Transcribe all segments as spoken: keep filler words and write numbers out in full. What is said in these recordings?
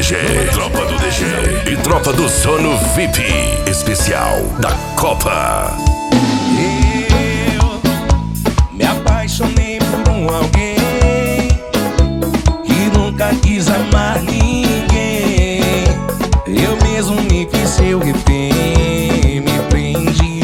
G, Tropa do D G e Tropa do Sono V I P especial da Copa. Eu me apaixonei por um alguém que nunca quis amar ninguém. Eu mesmo me fiz seu refém, me prendi.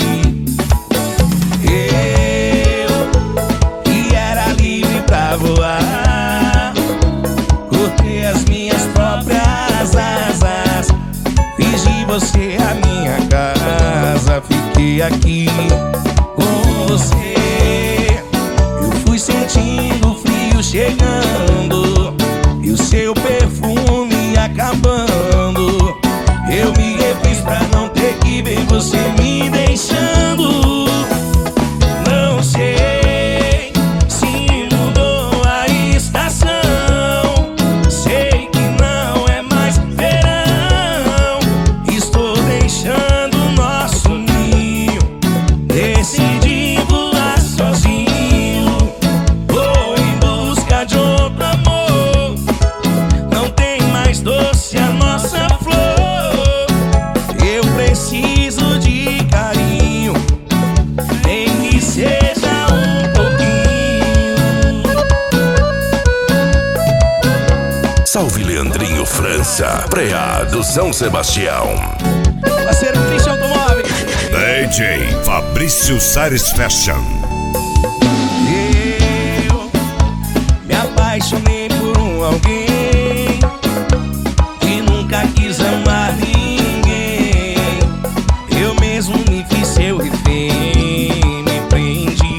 Eu que era livre pra voar, cortei as minhas próprias asas, fiz de você a minha casa. Fiquei aqui com você, eu fui sentindo o frio chegando e o seu perfume acabando. Eu me refiz pra não ter que ver você me deixando. Não sei se mudou a estação, sei que não é mais verão. Estou deixando o nosso ninho, decidi voar sozinho. Vou em busca de outro amor, não tem mais doce a nossa flor. Eu preciso de carinho, nem que seja um pouquinho. Salve Leandrinho França, Preá do São Sebastião. Parceiro Christian Automóveis. D J Fabrício Sares Fashion. Eu me apaixonei por um alguém que nunca quis amar ninguém. Eu mesmo me fiz seu refém, me prendi.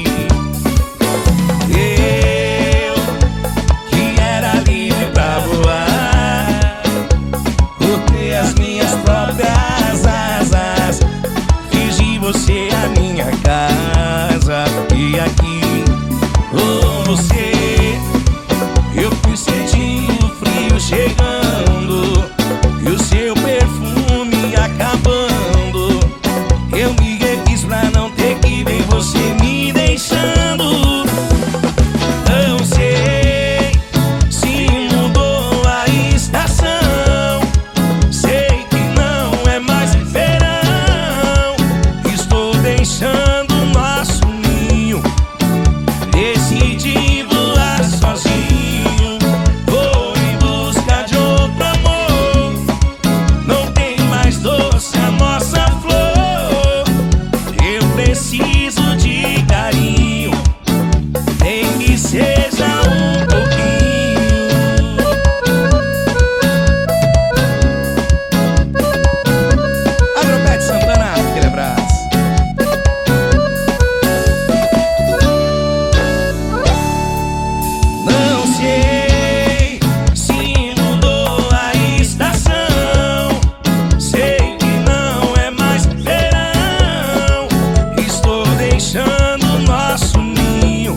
Eu que era livre pra voar, cortei as minhas próprias asas, fiz de você a minha casa. E aqui com você eu fui sentindo o frio chegando e o seu perfume acabando. Eu me refiz pra não ter que ver você me deixando. Não sei se mudou a estação, sei que não é mais verão. Estou deixando o nosso ninho, decidi voar sozinho. Vou em busca de outro amor, não tem mais doce a nossa flor. Eu preciso de carinho, nem que seja um pouquinho. Agropet Santana, aquele abraço. Não sei se mudou a estação, sei que não é mais verão. Estou deixando o nosso ninho,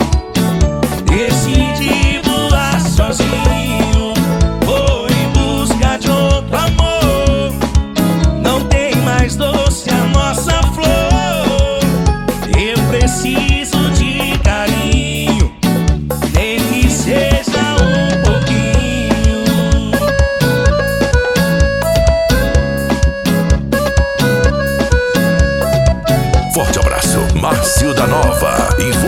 decidi voar sozinho. Vou em busca de outro amor, não tem mais doce a nossa flor. Eu preciso de carinho, nem que seja um pouquinho. Forte abraço, Márcio da Nova e